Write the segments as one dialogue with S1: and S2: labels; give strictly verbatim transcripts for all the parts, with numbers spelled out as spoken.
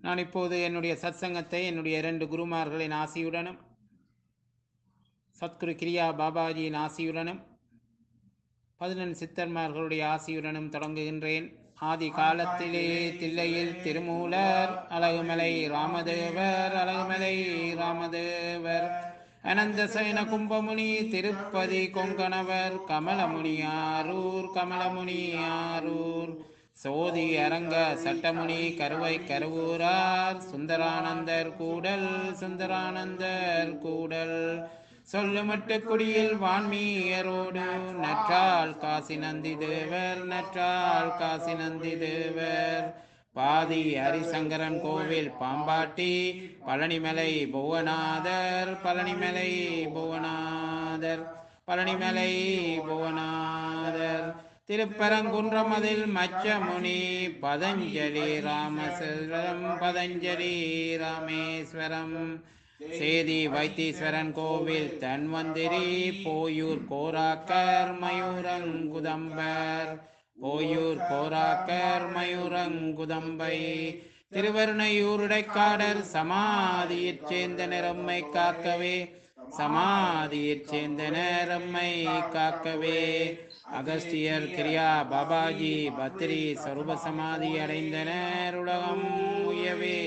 S1: நான் இப்போது என்னுடைய சத்சங்கத்தை என்னுடைய இரண்டு குருமார்களின் ஆசியுடனும் சத்குரு கிரியா பாபாஜியின் ஆசியுடனும் பதினெண் சித்தர்மார்களுடைய ஆசியுடனும் தொடங்குகின்றேன். ஆதி காலத்திலே தில்லையில் திருமூலர் அழகுமலை ராமதேவர் அழகுமலை ராமதேவர் அனந்த சயன கும்பமுனி திருப்பதி கொங்கணவர் கமலமுனியாரூர் கமலமுனியாரூர் சோதி அரங்க சட்டமுனி கருவை கருவூரார் சுந்தரானந்தர் கூடல் சுந்தரானந்தர் கூடல் சொல்லுமட்டு குடியில் வான்மீயரோடு நற்றால் காசி நந்தி தேவர் நற்றால் காசி நந்தி தேவர் பாதி ஹரிசங்கரன் கோவில் பாம்பாட்டி பழனிமலை புவனாதர் பழனிமலை புவனாதர் பழனிமலை புவனாதர் திருப்பரங்குன்றமதில் மச்சமுனி பதஞ்சலி ராமேஸ்வரம் பதஞ்சலி ராமேஸ்வரம் சேதி வைத்தீஸ்வரன் கோவில் தன்வந்திரி போயூர் கோராக்கர் மயூரங்குதம்பர் போயூர் கோராக்கர் மயூரங்குதம்பை திருவருணையூருடைக்காடர் சமாதியிற் சேர்ந்த நிறம்மை காக்கவே சமாதியிற் சேர்ந்த நேரம்மை காக்கவே அகஸ்தியர் கிரியா பாபாஜி பத்ரி சொரூப சமாதி அடைந்தனர் உலகம் உயவே.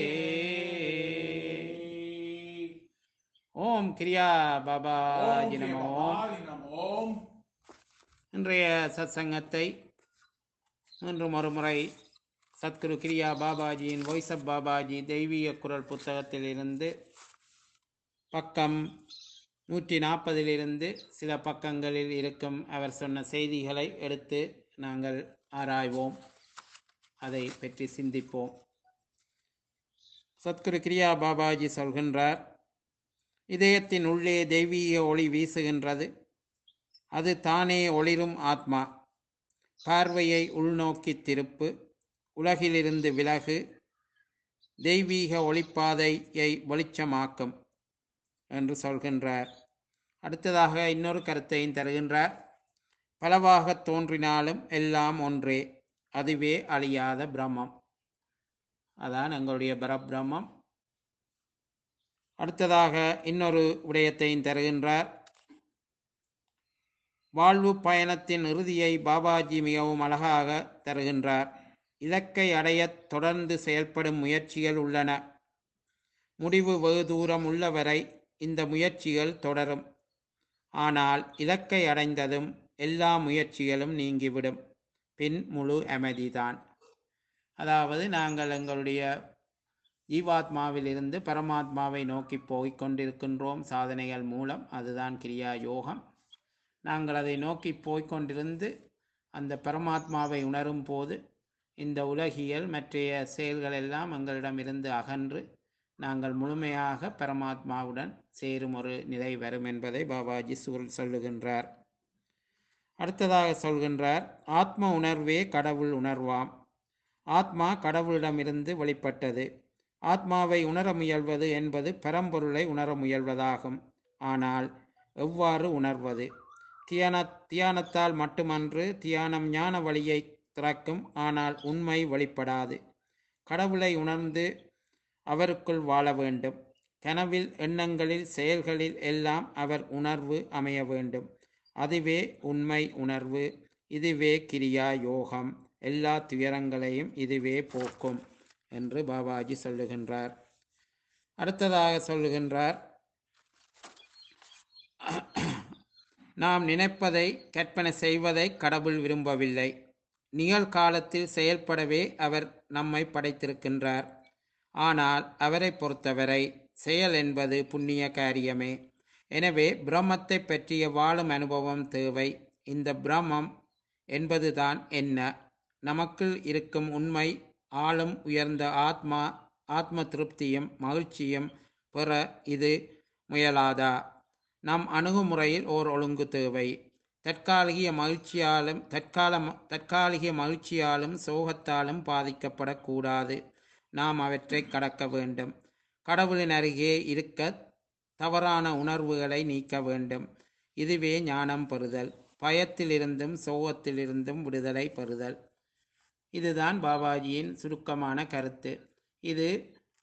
S1: ஓம் கிரியா பாபாஜி நமோ. இன்றைய சத்சங்கத்தை இன்று மறுமுறை சத்குரு கிரியா பாபாஜியின் வாய்ஸ் ஆஃப் பாபாஜி தெய்வீக குரல் புத்தகத்தில் இருந்து பக்கம் நூற்றி நாற்பதிலிருந்து சில பக்கங்களில் இருக்கும் அவர் சொன்ன செய்திகளை எடுத்து நாங்கள் ஆராய்வோம், அதை பற்றி சிந்திப்போம். சத்குரு கிரியா பாபாஜி சொல்கின்றார், இதயத்தின் உள்ளே தெய்வீக ஒளி வீசுகின்றது. அது தானே ஒளிரும் ஆத்மா. பார்வையை உள்நோக்கி திருப்பு, உலகிலிருந்து விலகு, தெய்வீக ஒளிப்பாதையை வெளிச்சமாக்கும் என்று சொல்கின்றார். அடுத்ததாக இன்னொரு கருத்தையும் தருகின்றார். பலவாக தோன்றினாலும் எல்லாம் ஒன்றே, அதுவே அழியாத பிரம்மம். அதான் எங்களுடைய பரபிரம்மம். அடுத்ததாக இன்னொரு விடயத்தையும் தருகின்றார். வாழ்வு பயணத்தின் இறுதியை பாபாஜி மிகவும் அழகாக தருகின்றார். இலக்கை அடைய தொடர்ந்து செயல்படும் முயற்சிகள் உள்ளன. முடிவு வெகு தூரம் உள்ளவரை இந்த முயற்சிகள் தொடரும். ஆனால் இலக்கை அடைந்ததும் எல்லா முயற்சிகளும் நீங்கிவிடும். பின் முழு அமைதிதான். அதாவது நாங்கள் எங்களுடைய ஜீவாத்மாவிலிருந்து பரமாத்மாவை நோக்கி போய்க் கொண்டிருக்கின்றோம் சாதனைகள் மூலம். அதுதான் கிரியா யோகம். நாங்கள் அதை நோக்கி போய்கொண்டிருந்து அந்த பரமாத்மாவை உணரும் போது இந்த உலகியல் மற்றைய செயல்கள் எல்லாம் எங்களிடமிருந்து அகன்று நாங்கள் முழுமையாக பரமாத்மாவுடன் சேரும் ஒரு நிலை வரும் என்பதை பாபாஜி சொல் சொல்லுகின்றார். அடுத்ததாக சொல்கின்றார், ஆத்ம உணர்வே கடவுள் உணர்வாம். ஆத்மா கடவுளிடமிருந்து வெளிப்பட்டது. ஆத்மாவை உணர முயல்வது என்பது பரம்பொருளை உணர முயல்வதாகும். ஆனால் எவ்வாறு உணர்வது? தியான தியானத்தால் மட்டுமன்று. தியானம் ஞான வழியை திறக்கும், ஆனால் உண்மை வெளிப்படாது. கடவுளை உணர்ந்து அவருக்குள் வாழ வேண்டும். கனவில், எண்ணங்களில், செயல்களில் எல்லாம் அவர் உணர்வு அமைய வேண்டும். அதுவே உண்மை உணர்வு. இதுவே கிரியா யோகம். எல்லா துயரங்களையும் இதுவே போக்கும் என்று பாபாஜி சொல்லுகின்றார். அடுத்ததாக சொல்லுகின்றார், நாம் நினைப்பதை கற்பனை செய்வதை கடவுள் விரும்பவில்லை. நிகழ்காலத்தில் செயல்படவே அவர் நம்மை படைத்திருக்கின்றார். ஆனால் அவரை பொறுத்தவரை செயல் என்பது புண்ணிய காரியமே. எனவே பிரம்மத்தை பற்றிய வாழும் அனுபவம் தேவை. இந்த பிரம்மம் என்பதுதான் என்ன? நமக்குள் இருக்கும் உண்மை ஆளும் உயர்ந்த ஆத்மா. ஆத்ம திருப்தியும் மகிழ்ச்சியும் பெற இது முயலாதா? நம் அணுகுமுறையில் ஓர் ஒழுங்கு தேவை. தற்காலிக மகிழ்ச்சியாலும் தற்கால தற்காலிக மகிழ்ச்சியாலும் சோகத்தாலும் பாதிக்கப்படக்கூடாது. நாம் அவற்றை கடக்க வேண்டும். கடவுளின் அருகே இருக்க தவறான உணர்வுகளை நீக்க வேண்டும். இதுவே ஞானம் பெறுதல். பயத்திலிருந்தும் சோகத்திலிருந்தும் விடுதலை பெறுதல். இதுதான் பாபாஜியின் சுருக்கமான கருத்து. இது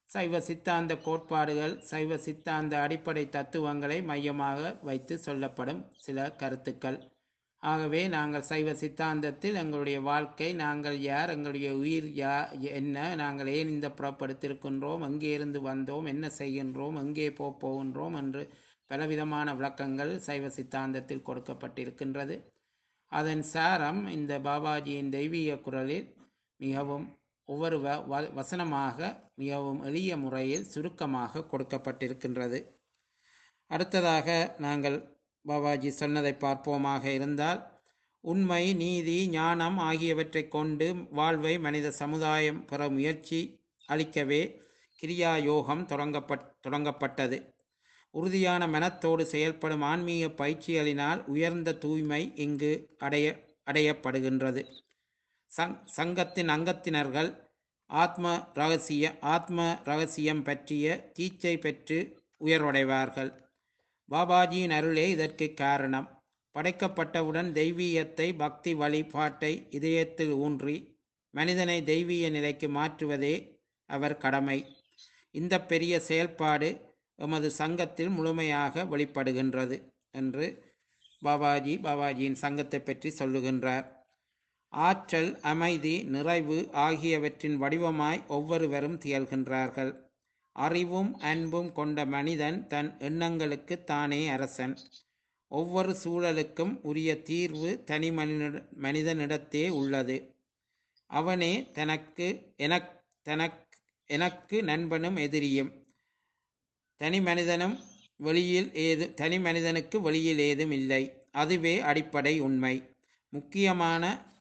S1: சைவ சித்தாந்த கோட்பாடுகள், சைவ சித்தாந்த அடிப்படை தத்துவங்களை மையமாக வைத்து சொல்லப்படும் சில கருத்துக்கள். ஆகவே நாங்கள் சைவ சித்தாந்தத்தில் எங்களுடைய வாழ்க்கை, நாங்கள் யார், எங்களுடைய உயிர் யா என்ன, நாங்கள் ஏன் இந்த புறப்படுத்திருக்கின்றோம், எங்கே இருந்து வந்தோம், என்ன செய்கின்றோம், எங்கே போப் போகின்றோம் என்று பலவிதமான விளக்கங்கள் சைவ சித்தாந்தத்தில் கொடுக்கப்பட்டிருக்கின்றது. அதன் சாரம் இந்த பாபாஜியின் தெய்வீக குரலில் மிகவும் ஒவ்வொரு வ வ- வசனமாக மிகவும் எளிய முறையில் சுருக்கமாக கொடுக்கப்பட்டிருக்கின்றது. அடுத்ததாக நாங்கள் பாபாஜி சொன்னதை பார்ப்போமாக இருந்தால், உண்மை, நீதி, ஞானம் ஆகியவற்றை கொண்டு வாழ்வை மனித சமுதாயம் பெற முயற்சி அளிக்கவே கிரியா யோகம் தொடங்கப்பட் தொடங்கப்பட்டது. உறுதியான மனத்தோடு செயல்படும் ஆன்மீக பயிற்சிகளினால் உயர்ந்த தூய்மை இங்கு அடைய அடையப்படுகின்றது. சங் சங்கத்தின் அங்கத்தினர்கள் ஆத்ம ரகசிய ஆத்ம ரகசியம் பற்றிய தீட்சை பெற்று உயர்வடைவார்கள். பாபாஜியின் அருளே இதற்கு காரணம். படைக்கப்பட்டவுடன் தெய்வீகத்தை, பக்தி வழிபாட்டை இதயத்தில் ஊன்றி மனிதனை தெய்வீக நிலைக்கு மாற்றுவதே அவர் கடமை. இந்த பெரிய செயல்பாடு எமது சங்கத்தில் முழுமையாக வெளிப்படுகின்றது என்று பாபாஜி பாபாஜியின் சங்கத்தை பற்றி சொல்லுகின்றார். ஆற்றல், அமைதி, நிறைவு ஆகியவற்றின் வடிவமாய் ஒவ்வொருவரும் திகழ்கின்றார்கள். அறிவும் அன்பும் கொண்ட மனிதன் தன் எண்ணங்களுக்கு தானே அரசன். ஒவ்வொரு சூழலுக்கும் உரிய தீர்வு தனி மனித மனிதனிடத்தே உள்ளது. அவனே தனக்கு எனக் தனக் எனக்கு நண்பனும் எதிரியும். தனி மனிதனும் வெளியில் ஏது தனி மனிதனுக்கு வெளியில் ஏதும் இல்லை. அதுவே அடிப்படை உண்மை. முக்கியமான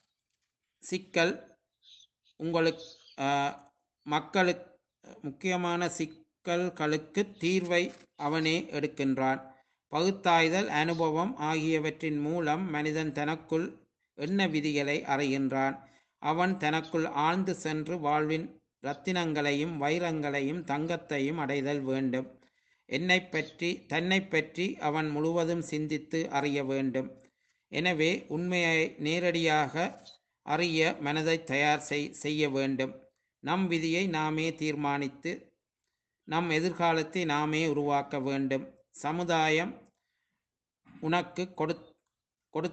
S1: சிக்கல் உங்களுக்கு மக்களுக்கு முக்கியமான சிக்கல்களுக்கு தீர்வை அவனே எடுக்கின்றான். பகுத்தாய்தல், அனுபவம் ஆகியவற்றின் மூலம் மனிதன் தனக்குள் எண்ண விதிகளை அறிகின்றான். அவன் தனக்குள் ஆழ்ந்து சென்று வாழ்வின் இரத்தினங்களையும் வைரங்களையும் தங்கத்தையும் அடைதல் வேண்டும். என்னை பற்றி தன்னை பற்றி அவன் முழுவதும் சிந்தித்து அறிய வேண்டும். எனவே உண்மையை நேரடியாக அறிய மனதை தயார் செய் செய்ய வேண்டும். நம் விதியை நாமே தீர்மானித்து நம் எதிர்காலத்தை நாமே உருவாக்க வேண்டும். சமுதாயம் உனக்கு கொடு கொடு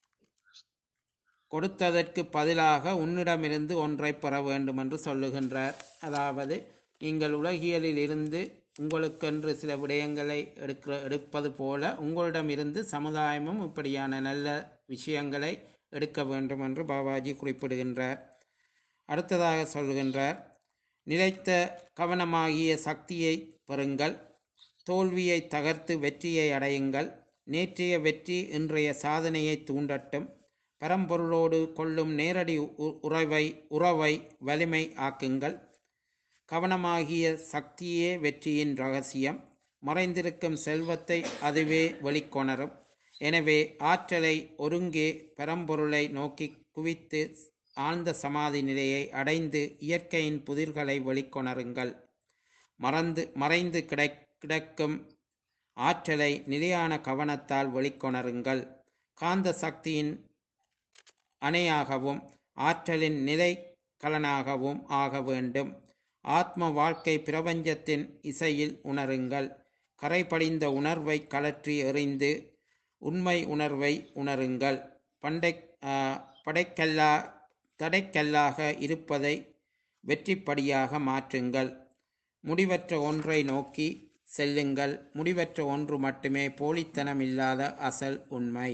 S1: கொடுத்ததற்கு பதிலாக உன்னிடமிருந்து ஒன்றை பெற வேண்டும் என்று சொல்லுகின்றார். அதாவது, நீங்கள் உலகியலில் இருந்து உங்களுக்கென்று சில விடயங்களை எடுக்க எடுப்பது போல உங்களிடமிருந்து சமுதாயமும் இப்படியான நல்ல விஷயங்களை எடுக்க வேண்டும் என்று பாபாஜி குறிப்பிடுகின்றார். அடுத்ததாக சொல்கின்றார், நிலைத்த கவனமாகிய சக்தியை பெறுங்கள். தோல்வியை தகர்த்து வெற்றியை அடையுங்கள். நேற்றைய வெற்றி இன்றைய சாதனையை தூண்டட்டும். பரம்பொருளோடு கொள்ளும் நேரடி உறவை உறவை வலிமை ஆக்குங்கள். கவனமாகிய சக்தியே வெற்றியின் ரகசியம். மறைந்திருக்கும் செல்வத்தை அதுவே வெளிக்கொணரும். எனவே ஆற்றலை ஒருங்கே பரம்பொருளை நோக்கி குவித்து ஆழ்ந்த சமாதி நிலையை அடைந்து இயற்கையின் புதிர்களை வெளிக்கொணருங்கள். மறந்து மறைந்து கிடை கிடக்கும் ஆற்றலை நிலையான கவனத்தால் வெளிக்கொணருங்கள். காந்த சக்தியின் அணையாகவும் ஆற்றலின் நிலை கலனாகவும் ஆக வேண்டும். ஆத்ம வாழ்க்கை பிரபஞ்சத்தின் இசையில் உணருங்கள். கரைபடிந்த உணர்வை கலற்றி எறிந்து உண்மை உணர்வை உணருங்கள். பண்டை படைக்கல்லா தடைக்கல்லாக இருப்பதை வெற்றிப்படியாக மாற்றுங்கள். முடிவற்ற ஒன்றை நோக்கி செல்லுங்கள். முடிவற்ற ஒன்று மட்டுமே போலித்தனம் இல்லாத அசல் உண்மை.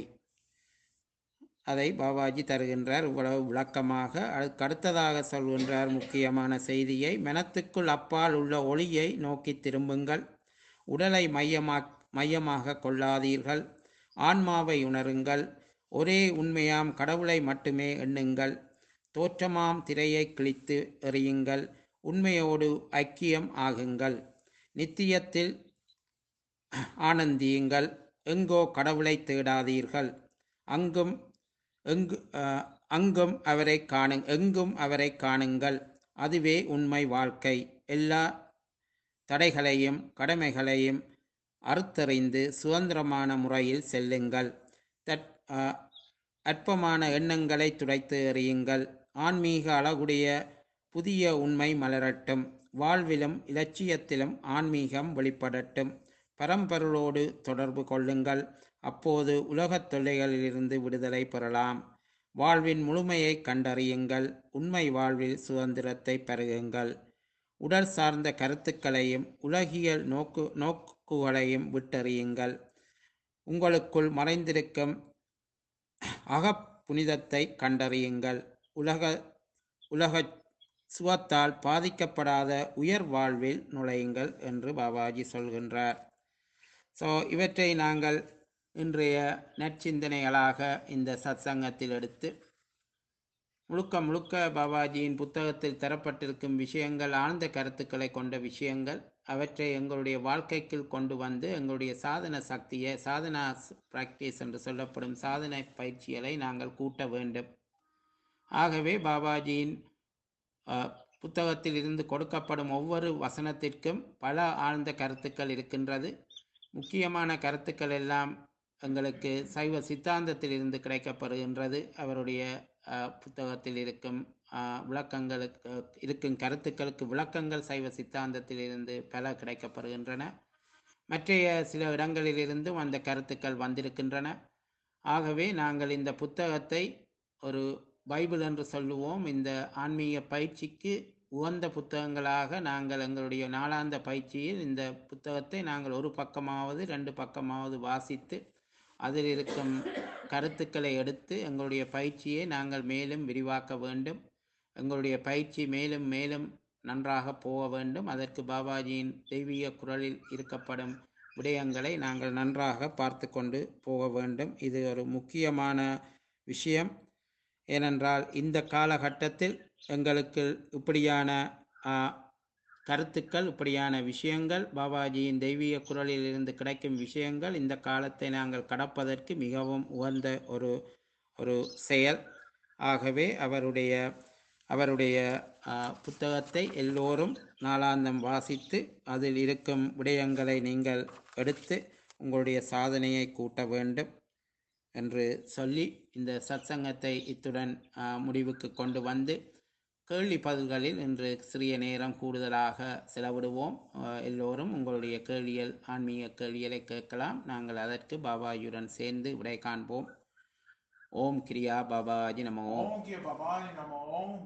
S1: அதை பாபாஜி தருகின்றார் இவ்வளவு விளக்கமாக. அதுக்கு அடுத்ததாக சொல்கின்றார் முக்கியமான செய்தியை. மனத்துக்குள் அப்பால் உள்ள ஒளியை நோக்கி திரும்புங்கள். உடலை மையமா மையமாக கொள்ளாதீர்கள். ஆன்மாவை உணருங்கள். ஒரே உண்மையாம் கடவுளை மட்டுமே எண்ணுங்கள். தோற்றமாம் திரையை கிழித்து எறியுங்கள். உண்மையோடு ஐக்கியம் ஆகுங்கள். நித்தியத்தில் ஆனந்தியுங்கள். எங்கோ கடவுளை தேடாதீர்கள். அங்கும் எங்கு அங்கும் அவரை காணு எங்கும் அவரை காணுங்கள். அதுவே உண்மை வாழ்க்கை. எல்லா தடைகளையும் கடமைகளையும் அறுத்தறிந்து சுதந்திரமான முறையில் செல்லுங்கள். தற் அற்பமான எண்ணங்களை துடைத்து எறியுங்கள். ஆன்மீக அழகுடைய புதிய உண்மை மலரட்டும். வாழ்விலும் இலட்சியத்திலும் ஆன்மீகம் வெளிப்படட்டும். பரம்பொருளோடு தொடர்பு கொள்ளுங்கள். அப்போது உலகத் தொல்லைகளிலிருந்து விடுதலை பெறலாம். வாழ்வின் முழுமையை கண்டறியுங்கள். உண்மை வாழ்வில் சுதந்திரத்தை பருகுங்கள். உடல் சார்ந்த கருத்துக்களையும் உலகியல் நோக்கு நோக்குகளையும் விட்டறியுங்கள். உங்களுக்குள் மறைந்திருக்கும் அகப் புனிதத்தை கண்டறியுங்கள். உலக உலக சுவத்தால் பாதிக்கப்படாத உயர் வாழ்வில் நுழையுங்கள் என்று பாபாஜி சொல்கின்றார். ஸோ இவற்றை நாங்கள் இன்றைய நற்சிந்தனைகளாக இந்த சத்சங்கத்தில் எடுத்து முழுக்க முழுக்க பாபாஜியின் புத்தகத்தில் தரப்பட்டிருக்கும் விஷயங்கள் ஆழ்ந்த கருத்துக்களை கொண்ட விஷயங்கள். அவற்றை எங்களுடைய வாழ்க்கைக்கு கொண்டு வந்து எங்களுடைய சாதன சக்தியை, சாதனா பிராக்டிஸ் என்று சொல்லப்படும் சாதனை பயிற்சிகளை நாங்கள் கூட்ட வேண்டும். ஆகவே பாபாஜியின் அஹ், புத்தகத்தில் இருந்து கொடுக்கப்படும் ஒவ்வொரு வசனத்திற்கும் பல ஆழ்ந்த கருத்துக்கள் இருக்கின்றது. முக்கியமான கருத்துக்கள் எல்லாம் எங்களுக்கு சைவ சித்தாந்தத்தில் இருந்து கிடைக்கப்படுகின்றது. அவருடைய அஹ், புத்தகத்தில் இருக்கும் அஹ், விளக்கங்களுக்கு இருக்கும் கருத்துக்களுக்கு விளக்கங்கள் சைவ சித்தாந்தத்தில் இருந்து பல கிடைக்கப்படுகின்றன. மற்றைய சில இடங்களிலிருந்தும் அந்த கருத்துக்கள் வந்திருக்கின்றன. ஆகவே நாங்கள் இந்த புத்தகத்தை ஒரு பைபிள் என்று சொல்லுவோம். இந்த ஆன்மீக பயிற்சிக்கு உகந்த புத்தகங்களாக நாங்கள் எங்களுடைய நாளாந்த பயிற்சியில் இந்த புத்தகத்தை நாங்கள் ஒரு பக்கமாவது ரெண்டு பக்கமாவது வாசித்து அதில் இருக்கும் கருத்துக்களை எடுத்து எங்களுடைய பயிற்சியை நாங்கள் மேலும் விரிவாக்க வேண்டும். எங்களுடைய பயிற்சி மேலும் மேலும் நன்றாக போக வேண்டும். அதற்கு பாபாஜியின் தெய்வீக குரலில் இருக்கப்படும் விடயங்களை நாங்கள் நன்றாக பார்த்து கொண்டு போக வேண்டும். இது ஒரு முக்கியமான விஷயம். ஏனென்றால் இந்த காலகட்டத்தில் எங்களுக்கு இப்படியான ஆ, கருத்துக்கள், இப்படியான விஷயங்கள், பாபாஜியின் தெய்வீக குரலில் இருந்து கிடைக்கும் விஷயங்கள் இந்த காலத்தை நாங்கள் கடப்பதற்கு மிகவும் உகந்த ஒரு ஒரு செயல். ஆகவே அவருடைய அவருடைய ஆ, புத்தகத்தை எல்லோரும் நாளாந்தம் வாசித்து அதில் இருக்கும் விடயங்களை நீங்கள் எடுத்து உங்களுடைய சாதனையை கூட்ட வேண்டும் என்று சொல்லி இந்த சத்சங்கத்தை இத்துடன் ஆ, முடிவுக்கு கொண்டு வந்து கேள்வி பதில்களில் இன்று சிறிய நேரம் கூடுதலாக செலவிடுவோம். ஆ, எல்லோரும் உங்களுடைய கேள்விகள், ஆன்மீக கேள்விகளை கேட்கலாம். நாங்கள் அதற்கு பாபாஜியுடன் சேர்ந்து விடை காண்போம். ஓம் கிரியா பாபாஜி நமோ.
S2: ஓம் கிய பவானி நமோ.